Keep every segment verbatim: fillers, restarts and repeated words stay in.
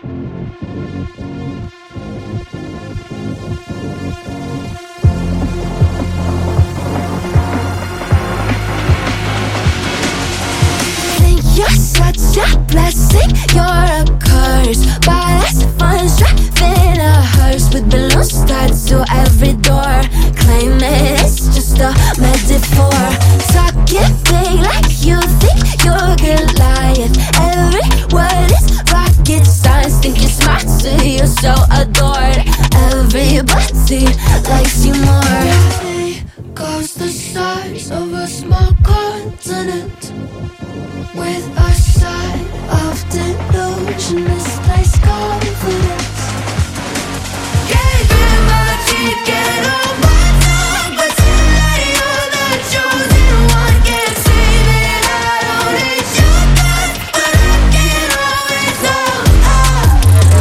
You're such a blessing, you're a curse. But that's fun, driving a hearse with balloons tied to every door. Claiming it's just a metaphor. Talking big like you think you're Goliath. Every word is rocket science. Think you're smart, so you're so adored. Everybody likes you more. There goes the size of a small continent. With a side of delusion, misplaced confidence. Can't get my teeth, get on my tongue. Pretend that you're the chosen one. Can't say that I don't hate your guts, but I can always hold on.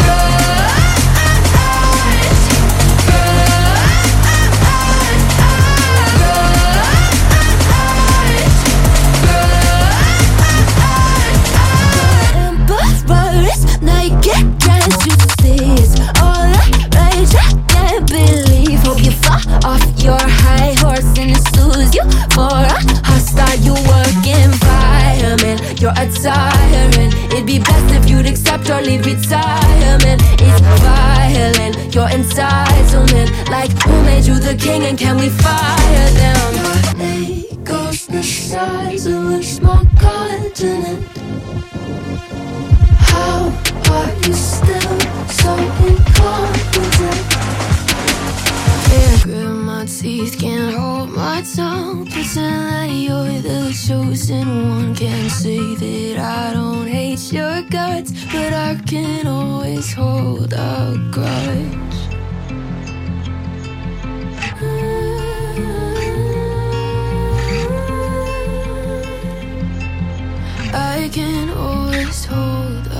Naked, can't you see? It's all that rage, I can't believe. Hope you fall off your high horse and it suits you for a hostile, you work environment. You're a tyrant. It'd be best if you'd accept or leave retirement. It's violent, your entitlement. Like, who made you the king and can we fire them? Your ego's the size of a small continent. How are you still so incompetent? Can't grit my teeth, can't hold my tongue. Pretend that you're the chosen one. Can't say that I don't hate your guts, but I can always hold a grudge. I can always hold a